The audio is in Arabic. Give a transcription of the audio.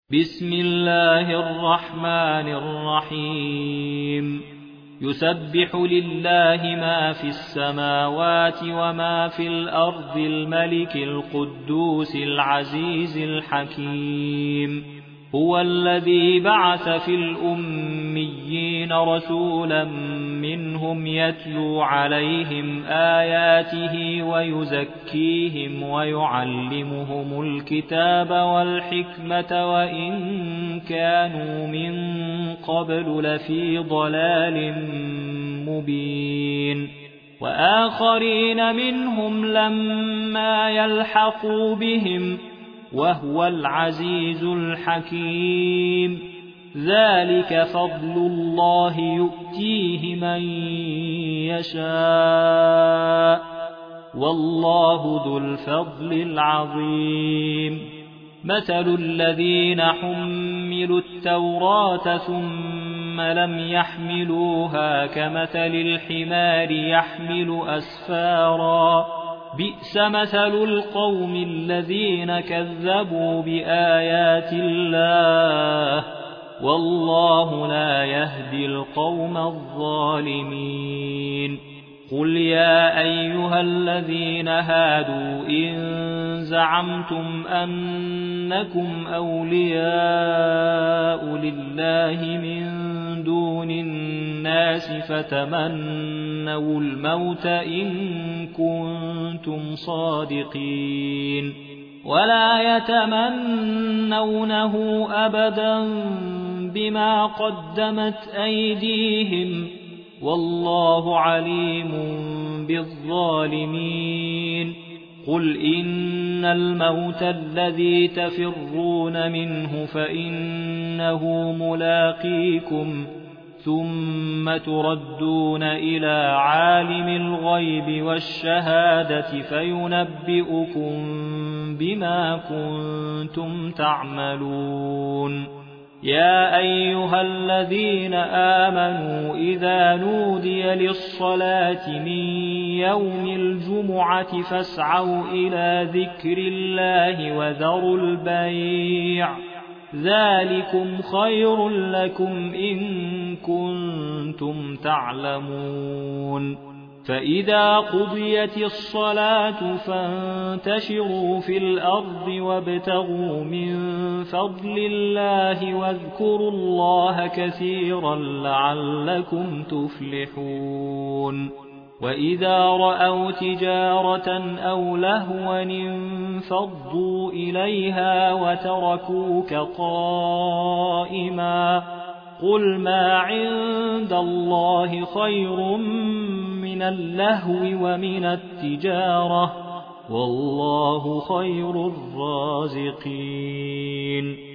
بسم الله الرحمن الرحيم يسبح لله ما في السماوات وما في الأرض الملك القدوس العزيز الحكيم هو الذي بعث في الأميين رسولا منهم يتلو عليهم آياته ويزكيهم ويعلمهم الكتاب والحكمة وإن كانوا من قبل لفي ضلال مبين وآخرين منهم لما يلحقوا بهم وهو العزيز الحكيم ذلك فضل الله يؤتيه من يشاء والله ذو الفضل العظيم مثل الذين حملوا التوراة ثم لم يحملوها كمثل الحمار يحمل أسفارا بئس مثل القوم الذين كذبوا بآيات الله والله لا يهدي القوم الظالمين قل يا أيها الذين هادوا إن زعمتم أنكم أولياء لله من دون الناس فتمنوا الموت إن كنتم صادقين ولا يتمنونه أبدا بما قدمت أيديهم والله عليم بالظالمين قل إن الموت الذي تفرون منه فإنه ملاقيكم ثم تردون إلى عالم الغيب والشهادة فينبئكم بما كنتم تعملون يا أيها الذين آمنوا إذا نودي للصلاة من يوم الجمعة فاسعوا إلى ذكر الله وذروا البيع ذلكم خير لكم إن كنتم تعلمون فإذا قضيت الصلاة فانتشروا في الأرض وابتغوا من فضل الله واذكروا الله كثيرا لعلكم تفلحون وإذا رأوا تجارة أو لهوا انفضوا إليها وتركوك قائما قل ما عند الله خير من اللهو ومن التجارة والله خير الرازقين